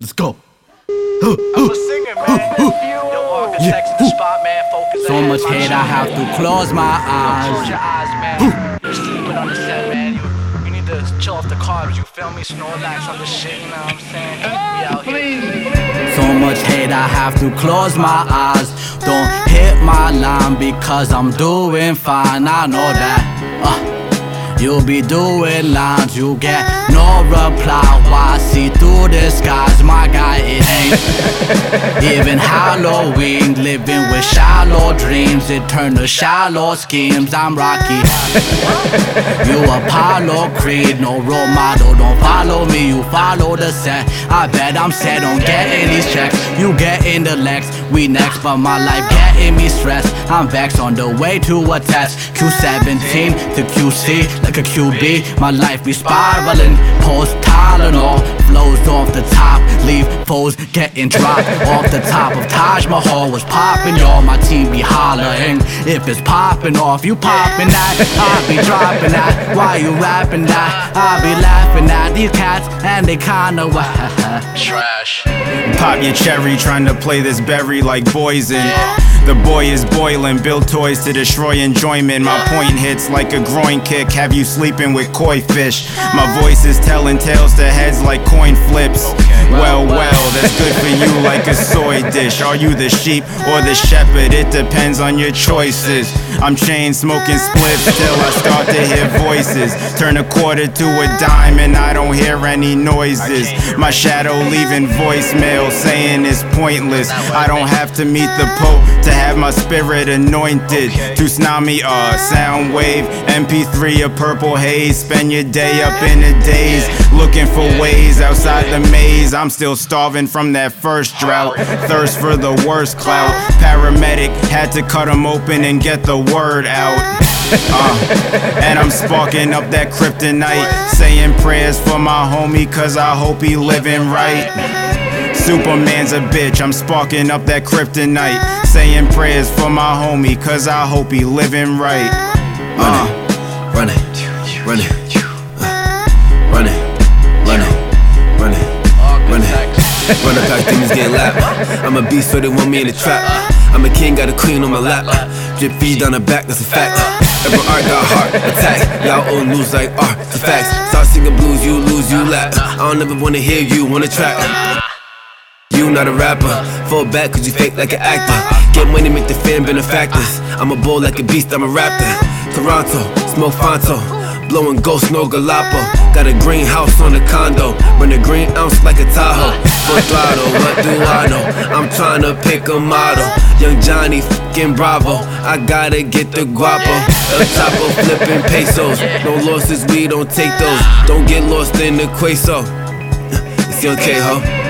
Let's go. So much hate I have to close my eyes. Sleeping on the set, man. You need to chill off the carbs, you feel me? Snorlax on the shit, you know what I'm saying? We out here. So much hate I have to close my eyes. Don't hit my line because I'm doing fine. I know that. You'll be doing lines, you get no reply. Why see through the skies, my guy, it ain't even Halloween. Living with shallow dreams, it turned to shallow schemes. I'm Rocky, you Apollo Creed. No role model, don't follow me, you follow the set. I bet I'm set on getting these checks. You getting the legs, we next, but my life getting me stressed. I'm vexed on the way to a test. Q17 to QC, like a QB, my life be spiraling. Post Tylenol, flows off the top, leave foes getting dropped off the top of Taj Mahal. Was popping, y'all, my team be hollering. If it's popping off, you popping that, I be dropping that. Why you rapping that? I be laughing at these cats and they kinda Trash. Pop your cherry, trying to play this berry like poison. The boy is boiling, build toys to destroy enjoyment. My point hits like a groin kick, have you sleeping with koi fish. My voice is telling tales to heads like coin flips. Well, that's good for you like a soy dish. Are you the sheep or the shepherd? It depends on your choices. I'm chain smoking spliffs till I start to hear voices. Turn a quarter to a dime and I don't hear any noises. My shadow leaving voicemail saying it's pointless. I don't have to meet the Pope to have my spirit anointed. To tsunami, sound wave, MP3, a purple haze. Spend your day up in the daze, looking for ways outside the maze. I'm still starving from that first drought, thirst for the worst clout. Paramedic had to cut him open and get the word out. And I'm sparking up that kryptonite, saying prayers for my homie cause I hope he living right. Superman's a bitch, I'm sparking up that kryptonite, saying prayers for my homie cause I hope he living right. Run it, run it, run it, run it, run it, run it. Run up past demons getting lapped. I'm a beast so they want me in the trap. I'm a king, got a queen on my lap. Drip feed down the back, that's a fact. Every art got heart attack. Y'all old lose like art, it's facts. Start singing blues, you lose, you lap. I don't ever wanna hear you on the track. You not a rapper, fall back cause you fake like an actor. Get money, make the fan benefactors. I'm a bull like a beast, I'm a raptor. Toronto, smoke Fonto, blowing ghost, no Galapo. Got a greenhouse on the condo, run a green ounce like a Tahoe. Full throttle, what do I know? I'm tryna pick a model. Young Johnny, f***ing Bravo. I gotta get the guapo. El Chapo flipping pesos. No losses, we don't take those. Don't get lost in the queso. It's Young K-Ho.